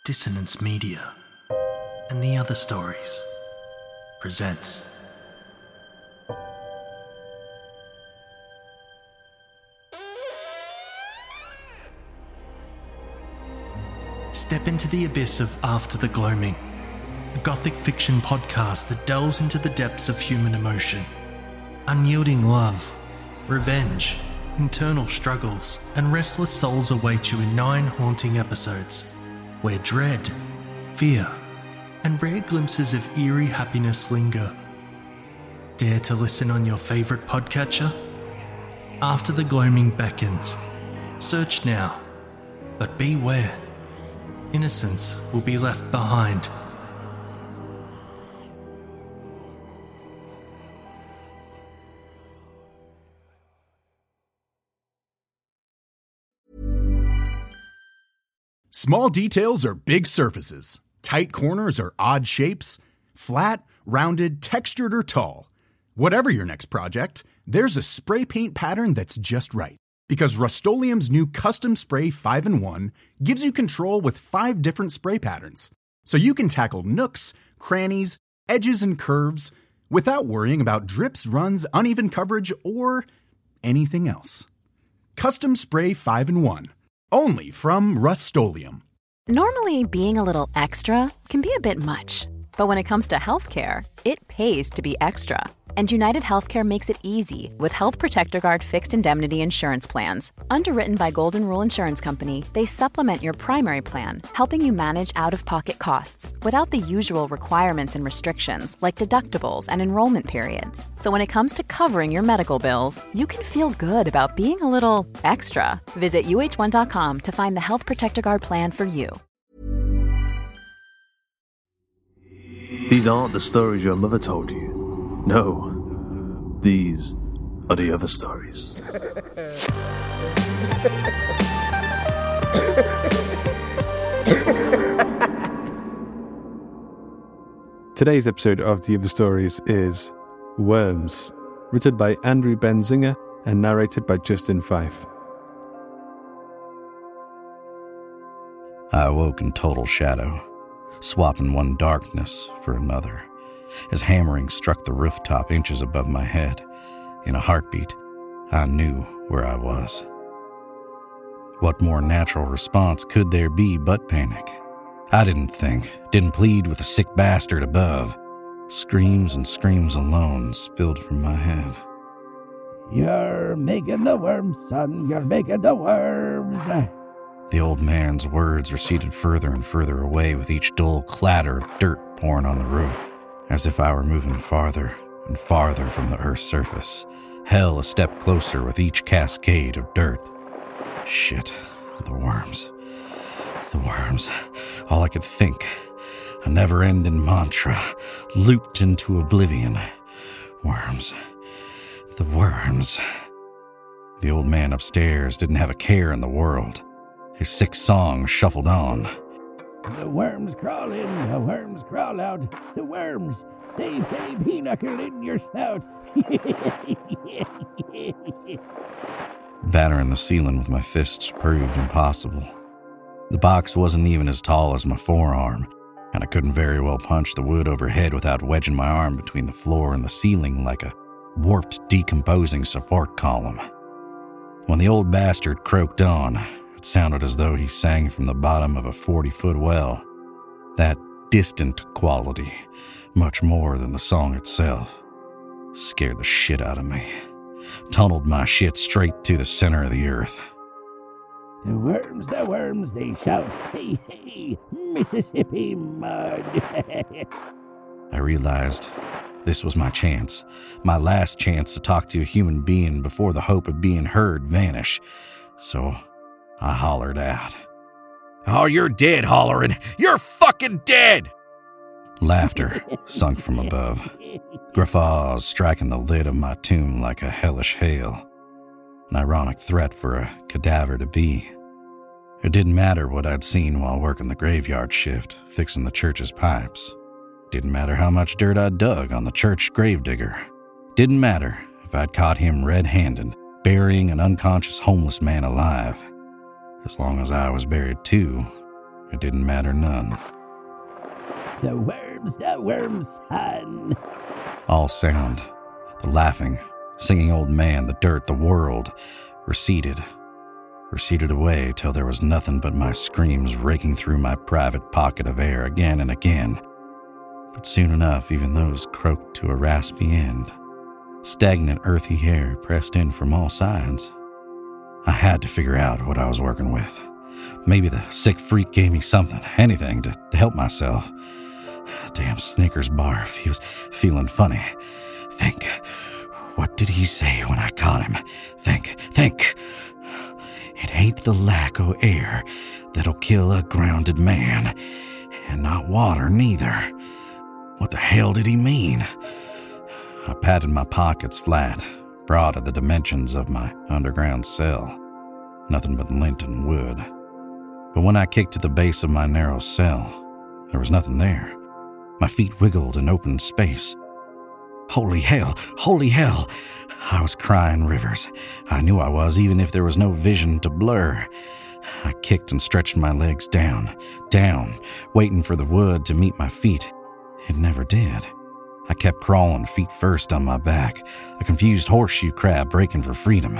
Dissonance Media and the Other Stories presents Step into the abyss of After the Gloaming, a gothic fiction podcast that delves into the depths of human emotion. Unyielding love, revenge, internal struggles, and restless souls await you in 9 haunting episodes, where dread, fear, and rare glimpses of eerie happiness linger. Dare to listen on your favourite podcatcher? After the Gloaming beckons. Search now, but beware. Innocence will be left behind. Small details are big surfaces. Tight corners are odd shapes. Flat, rounded, textured, or tall. Whatever your next project, there's a spray paint pattern that's just right. Because Rust-Oleum's new Custom Spray 5-in-1 gives you control with 5 different spray patterns. So you can tackle nooks, crannies, edges, and curves without worrying about drips, runs, uneven coverage, or anything else. Custom Spray 5-in-1. Only from Rust-Oleum. Normally, being a little extra can be a bit much. But when it comes to healthcare, it pays to be extra. And United Healthcare makes it easy with Health Protector Guard fixed indemnity insurance plans. Underwritten by Golden Rule Insurance Company, they supplement your primary plan, helping you manage out-of-pocket costs without the usual requirements and restrictions like deductibles and enrollment periods. So when it comes to covering your medical bills, you can feel good about being a little extra. Visit uh1.com to find the Health Protector Guard plan for you. These aren't the stories your mother told you. No, these are the other stories. Today's episode of The Other Stories is Worms, written by Andrew Benzinger and narrated by Justin Fife. I awoke in total shadow, swapping one darkness for another, as hammering struck the rooftop inches above my head. In a heartbeat, I knew where I was. What more natural response could there be but panic? I didn't plead with the sick bastard above. Screams and screams alone spilled from my head. "You're making the worms, son, you're making the worms." The old man's words receded further and further away with each dull clatter of dirt pouring on the roof, as if I were moving farther and farther from the earth's surface, hell a step closer with each cascade of dirt. Shit, the worms. The worms. All I could think. A never-ending mantra, looped into oblivion. Worms. The worms. The old man upstairs didn't have a care in the world. His sick song shuffled on. "The worms crawl in, the worms crawl out. The worms, they play pinochle in your snout." Battering the ceiling with my fists proved impossible. The box wasn't even as tall as my forearm, and I couldn't very well punch the wood overhead without wedging my arm between the floor and the ceiling like a warped, decomposing support column. When the old bastard croaked on, it sounded as though he sang from the bottom of a 40-foot well. That distant quality, much more than the song itself, scared the shit out of me. Tunneled my shit straight to the center of the earth. The worms, they shout, "Hey, hey, Mississippi mud." I realized this was my chance, my last chance to talk to a human being before the hope of being heard vanished. So I hollered out. "Oh, you're dead, Hollerin'. You're fucking dead!" Laughter sunk from above, guffaws striking the lid of my tomb like a hellish hail. An ironic threat for a cadaver to be. It didn't matter what I'd seen while working the graveyard shift, fixing the church's pipes. Didn't matter how much dirt I'd dug on the church gravedigger. Didn't matter if I'd caught him red-handed, burying an unconscious homeless man alive. As long as I was buried too, It didn't matter none. The worms, son. All sound, the laughing, singing old man, the dirt, the world, receded away till there was nothing but my screams raking through my private pocket of air again and again. But soon enough, even those croaked to a raspy end. Stagnant, earthy hair pressed in from all sides. I had to figure out what I was working with. Maybe the sick freak gave me something, anything, to help myself. Damn Snickers barf, he was feeling funny. Think, what did he say when I caught him? Think. It ain't the lack o' air that'll kill a grounded man, and not water neither. What the hell did he mean? I patted my pockets flat, broad at the dimensions of my underground cell. Nothing but lint and wood. But when I kicked to the base of my narrow cell, there was nothing there. My feet wiggled in open space. Holy hell! I was crying rivers. I knew I was, even if there was no vision to blur. I kicked and stretched my legs down, waiting for the wood to meet my feet. It never did. I kept crawling feet first on my back, a confused horseshoe crab breaking for freedom.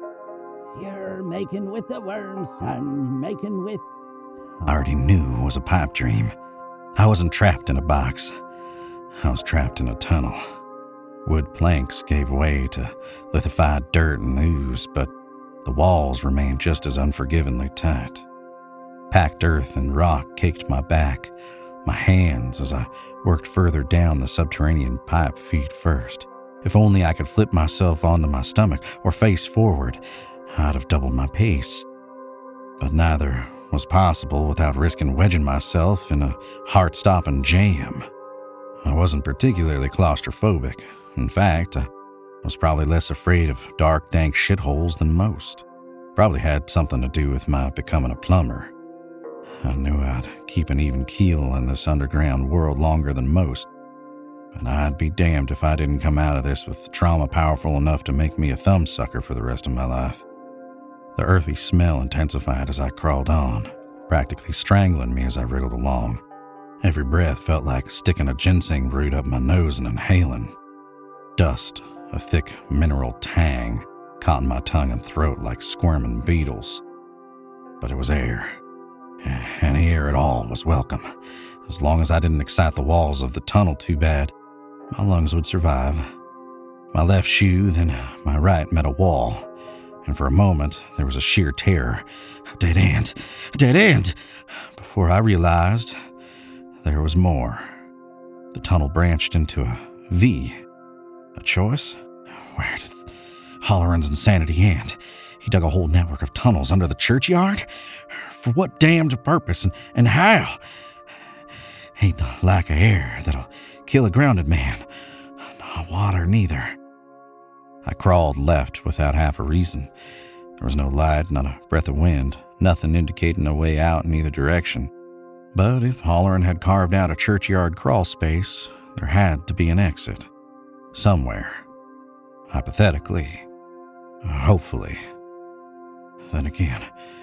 You're making with the worms, son, making with... I already knew it was a pipe dream. I wasn't trapped in a box. I was trapped in a tunnel. Wood planks gave way to lithified dirt and ooze, but the walls remained just as unforgivingly tight. Packed earth and rock caked my back, my hands as I worked further down the subterranean pipe feet first. If only I could flip myself onto my stomach or face forward, I'd have doubled my pace. But neither was possible without risking wedging myself in a heart-stopping jam. I wasn't particularly claustrophobic. In fact, I was probably less afraid of dark, dank shitholes than most. Probably had something to do with my becoming a plumber. I knew I'd keep an even keel in this underground world longer than most, but I'd be damned if I didn't come out of this with trauma powerful enough to make me a thumbsucker for the rest of my life. The earthy smell intensified as I crawled on, practically strangling me as I wriggled along. Every breath felt like sticking a ginseng root up my nose and inhaling. Dust, a thick mineral tang, caught in my tongue and throat like squirming beetles. But it was air. Any air at all was welcome. As long as I didn't excite the walls of the tunnel too bad, my lungs would survive. My left shoe, then my right met a wall, and for a moment there was a sheer terror. A dead end! Before I realized, there was more. The tunnel branched into a V. A choice? Where did Holleran's insanity end? He dug a whole network of tunnels under the churchyard? For what damned purpose and how? Ain't the lack of air that'll kill a grounded man. Not water neither. I crawled left without half a reason. There was no light, not a breath of wind, nothing indicating a way out in either direction. But if Holleran had carved out a churchyard crawl space, there had to be an exit. Somewhere. Hypothetically. Hopefully. Then again,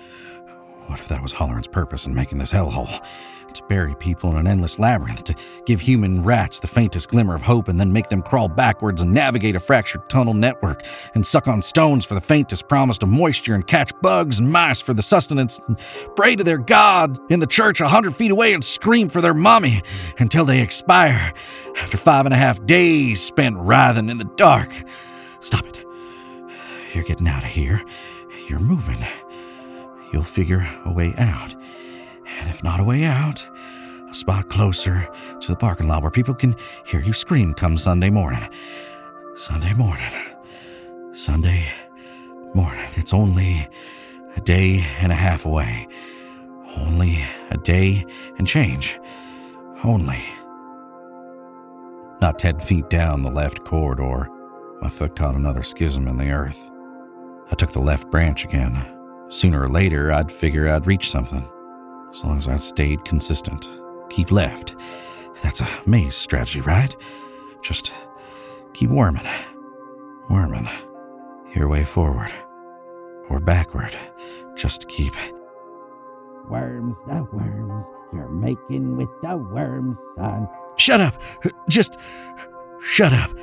what if that was Holleran's purpose in making this hellhole? To bury people in an endless labyrinth, to give human rats the faintest glimmer of hope and then make them crawl backwards and navigate a fractured tunnel network and suck on stones for the faintest promise of moisture and catch bugs and mice for the sustenance and pray to their God in the church 100 feet away and scream for their mommy until they expire after 5.5 days spent writhing in the dark. Stop it. You're getting out of here. You're moving. You'll figure a way out. And if not a way out, a spot closer to the parking lot where people can hear you scream come Sunday morning. Sunday morning. It's only a day and a half away. Only a day and change. Only. Not 10 feet down the left corridor, my foot caught another schism in the earth. I took the left branch again. Sooner or later, I'd figure I'd reach something. As long as I stayed consistent. Keep left. That's a maze strategy, right? Just keep worming. Worming. Your way forward. Or backward. Just keep worms, the worms. You're making with the worms, son. Shut up! Just shut up.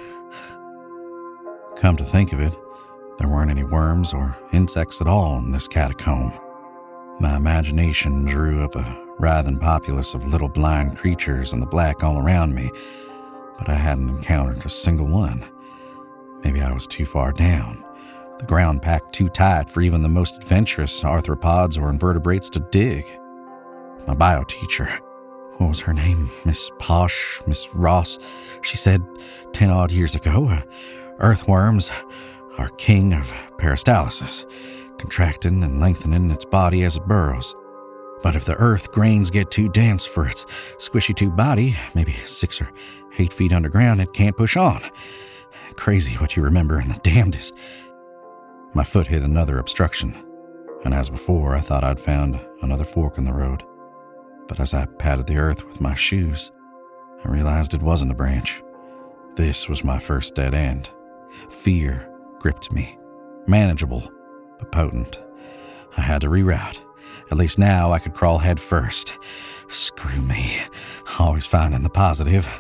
Come to think of it, there weren't any worms or insects at all in this catacomb. My imagination drew up a writhing populace of little blind creatures in the black all around me, but I hadn't encountered a single one. Maybe I was too far down. The ground packed too tight for even the most adventurous arthropods or invertebrates to dig. My bio teacher, what was her name? Miss Posh, Miss Ross, she said 10-odd years ago, earthworms are king of peristalsis, contracting and lengthening its body as it burrows. But if the earth grains get too dense for its squishy-tube body, maybe 6 or 8 feet underground, it can't push on. Crazy what you remember in the damnedest. My foot hit another obstruction, and as before, I thought I'd found another fork in the road. But as I patted the earth with my shoes, I realized it wasn't a branch. This was my first dead end. Fear gripped me, manageable, but potent. I had to reroute. At least now I could crawl head first. Screw me, always finding the positive.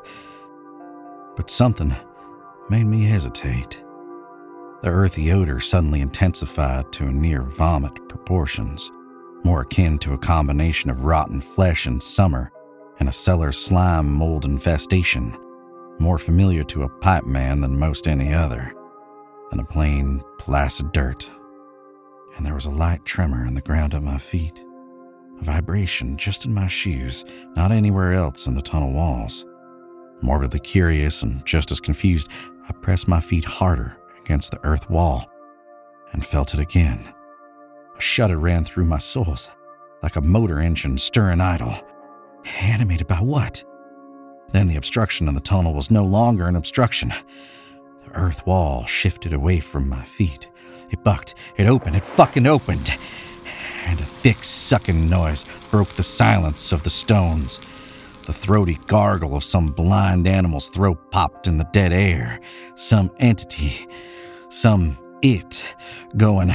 But something made me hesitate. The earthy odor suddenly intensified to near vomit proportions, more akin to a combination of rotten flesh in summer and a cellar slime mold infestation, more familiar to a pipe man than most any other, than a plain, placid dirt. And there was a light tremor in the ground at my feet, a vibration just in my shoes, not anywhere else in the tunnel walls. Morbidly curious and just as confused, I pressed my feet harder against the earth wall and felt it again. A shudder ran through my soles, like a motor engine stirring idle. Animated by what? Then the obstruction in the tunnel was no longer an obstruction. The earth wall shifted away from my feet. It bucked, it opened, it fucking opened. And a thick sucking noise broke the silence of the stones. The throaty gargle of some blind animal's throat popped in the dead air. Some entity, some it, going.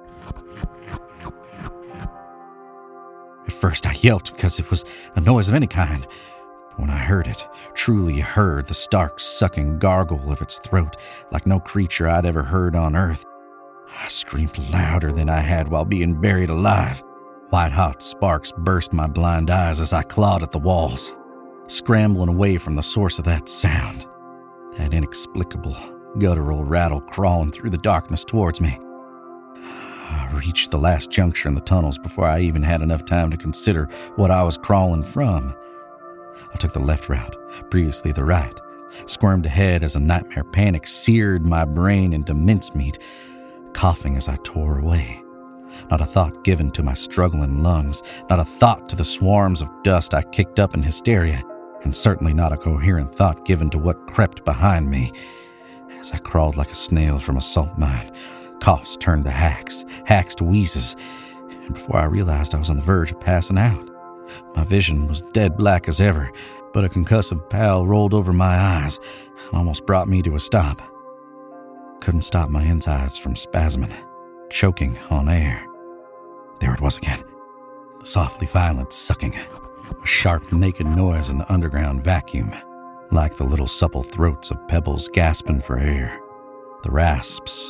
At first I yelped because it was a noise of any kind. But when I heard it, truly heard the stark sucking gargle of its throat like no creature I'd ever heard on earth, I screamed louder than I had while being buried alive. White-hot sparks burst my blind eyes as I clawed at the walls, scrambling away from the source of that sound, that inexplicable, guttural rattle crawling through the darkness towards me. I reached the last juncture in the tunnels before I even had enough time to consider what I was crawling from. I took the left route, previously the right, squirmed ahead as a nightmare panic seared my brain into mincemeat, coughing as I tore away. Not a thought given to my struggling lungs, not a thought to the swarms of dust I kicked up in hysteria, and certainly not a coherent thought given to what crept behind me. As I crawled like a snail from a salt mine, coughs turned to hacks, hacks to wheezes, and before I realized I was on the verge of passing out. My vision was dead black as ever, but a concussive pall rolled over my eyes and almost brought me to a stop. Couldn't stop my insides from spasming, choking on air. There it was again, the softly violent sucking, a sharp naked noise in the underground vacuum, like the little supple throats of pebbles gasping for air. The rasps.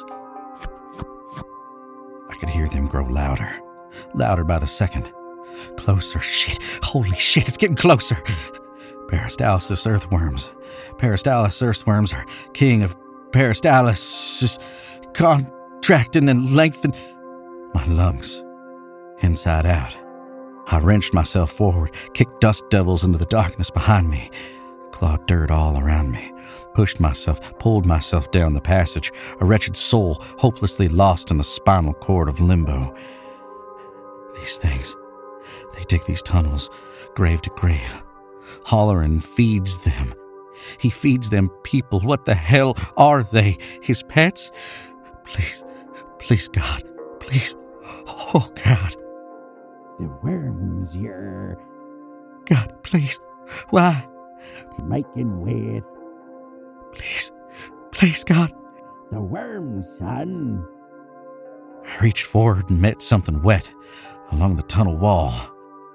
I could hear them grow louder, louder by the second. Closer, shit, holy shit, it's getting closer. Peristalsis earthworms. Peristalsis earthworms are king of peristalsis, contracting and lengthening my lungs, inside out. I wrenched myself forward, kicked dust devils into the darkness behind me, clawed dirt all around me, pushed myself, pulled myself down the passage, a wretched soul hopelessly lost in the spinal cord of limbo. These things, they dig these tunnels, grave to grave. Hollerin feeds them. He feeds them people. What the hell are they? His pets? Please, please, God, please. Oh, God. The worms you're God, please. Why? making with. Please, please, God. The worms, son. I reached forward and met something wet along the tunnel wall.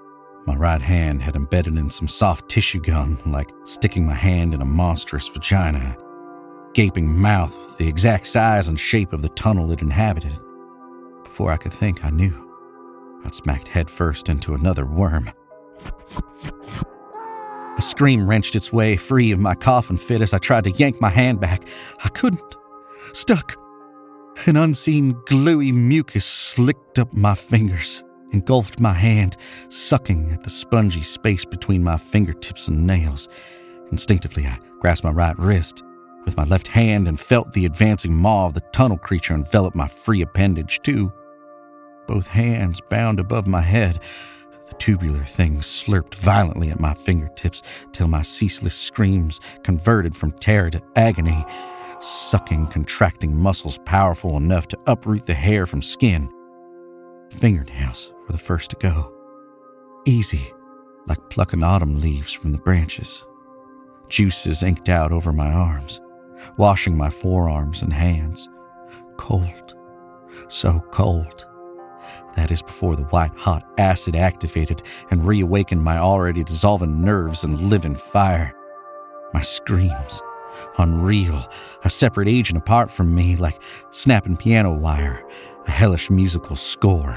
My right hand had embedded in some soft tissue gum, like sticking my hand in a monstrous vagina. Gaping mouth, the exact size and shape of the tunnel it inhabited. Before I could think, I knew. I'd smacked headfirst into another worm. A scream wrenched its way free of my coffin fit as I tried to yank my hand back. I couldn't. Stuck. An unseen, gluey mucus slicked up my fingers, engulfed my hand, sucking at the spongy space between my fingertips and nails. Instinctively, I grasped my right wrist with my left hand and felt the advancing maw of the tunnel creature envelop my free appendage, too. Both hands bound above my head, the tubular thing slurped violently at my fingertips till my ceaseless screams converted from terror to agony, sucking, contracting muscles powerful enough to uproot the hair from skin. Fingernails were the first to go. Easy, like plucking autumn leaves from the branches. Juices inked out over my arms, washing my forearms and hands. Cold. So cold. That is before the white-hot acid activated and reawakened my already dissolving nerves and living fire. My screams. Unreal, a separate agent apart from me, like snapping piano wire, a hellish musical score.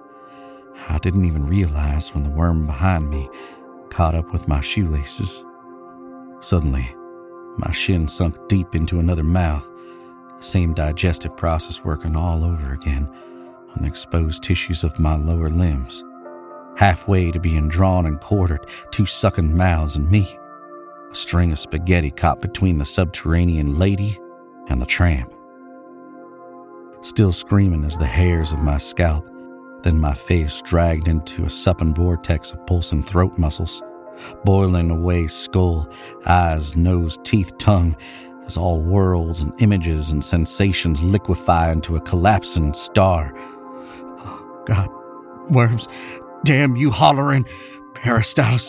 I didn't even realize when the worm behind me caught up with my shoelaces. Suddenly, my shin sunk deep into another mouth, the same digestive process working all over again on the exposed tissues of my lower limbs. Halfway to being drawn and quartered, 2 sucking mouths and me. A string of spaghetti caught between the subterranean lady and the tramp. Still screaming as the hairs of my scalp, then my face dragged into a supping vortex of pulsing throat muscles, boiling away skull, eyes, nose, teeth, tongue, as all worlds and images and sensations liquefy into a collapsing star. Oh, God, worms, damn you hollering, Peristatus,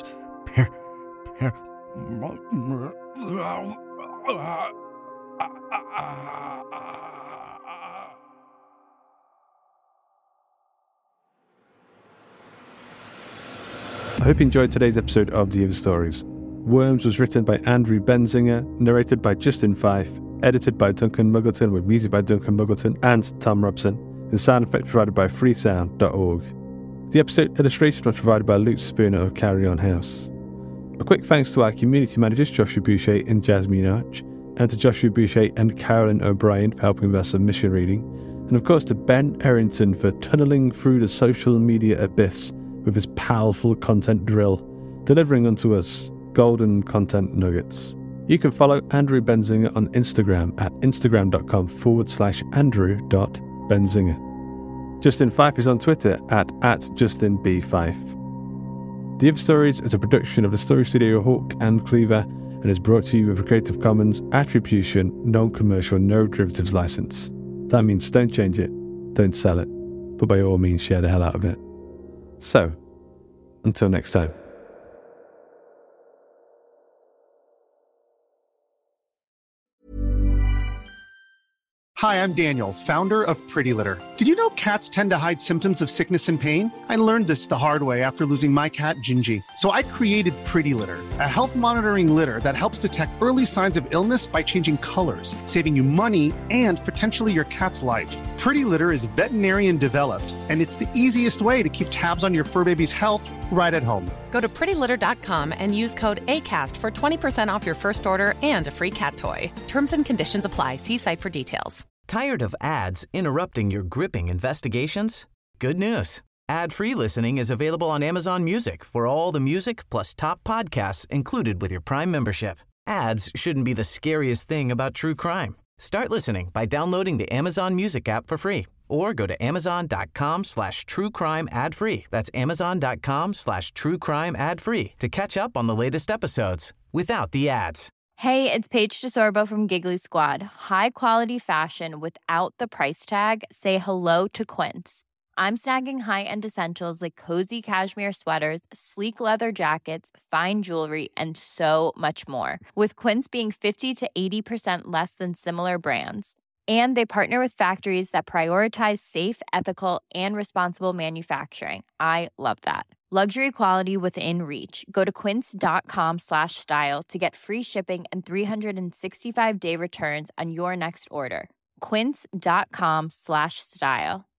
I hope you enjoyed today's episode of The Other Stories. Worms was written by Andrew Benzinger, narrated by Justin Fife, edited by Duncan Muggleton with music by Duncan Muggleton and Tom Robson, and sound effects provided by freesound.org. The episode illustration was provided by Luke Spooner of Carry On House. A quick thanks to our community managers Joshua Boucher and Jasmine Arch, and to Joshua Boucher and Carolyn O'Brien for helping with our submission reading, and of course to Ben Errington for tunneling through the social media abyss with his powerful content drill, delivering unto us golden content nuggets. You can follow Andrew Benzinger on Instagram at instagram.com/andrew.benzinger. Justin Fife is on Twitter at JustinB5. The Other Stories is a production of the Story Studio Hawk and Cleaver and is brought to you with a Creative Commons Attribution, Non-Commercial, No Derivatives license. That means don't change it, don't sell it, but by all means share the hell out of it. So, until next time. Hi, I'm Daniel, founder of Pretty Litter. Did you know cats tend to hide symptoms of sickness and pain? I learned this the hard way after losing my cat, Gingy. So I created Pretty Litter, a health monitoring litter that helps detect early signs of illness by changing colors, saving you money and potentially your cat's life. Pretty Litter is veterinarian developed, and it's the easiest way to keep tabs on your fur baby's health right at home. Go to prettylitter.com and use code ACAST for 20% off your first order and a free cat toy. Terms and conditions apply. See site for details. Tired of ads interrupting your gripping investigations? Good news. Ad-free listening is available on Amazon Music for all the music plus top podcasts included with your Prime membership. Ads shouldn't be the scariest thing about true crime. Start listening by downloading the Amazon Music app for free or go to amazon.com/truecrime ad-free. That's amazon.com/truecrime ad-free to catch up on the latest episodes without the ads. Hey, it's Paige DeSorbo from Giggly Squad. High quality fashion without the price tag. Say hello to Quince. I'm snagging high-end essentials like cozy cashmere sweaters, sleek leather jackets, fine jewelry, and so much more. With Quince being 50 to 80% less than similar brands. And they partner with factories that prioritize safe, ethical, and responsible manufacturing. I love that. Luxury quality within reach. Go to quince.com/style to get free shipping and 365-day returns on your next order. Quince.com/style.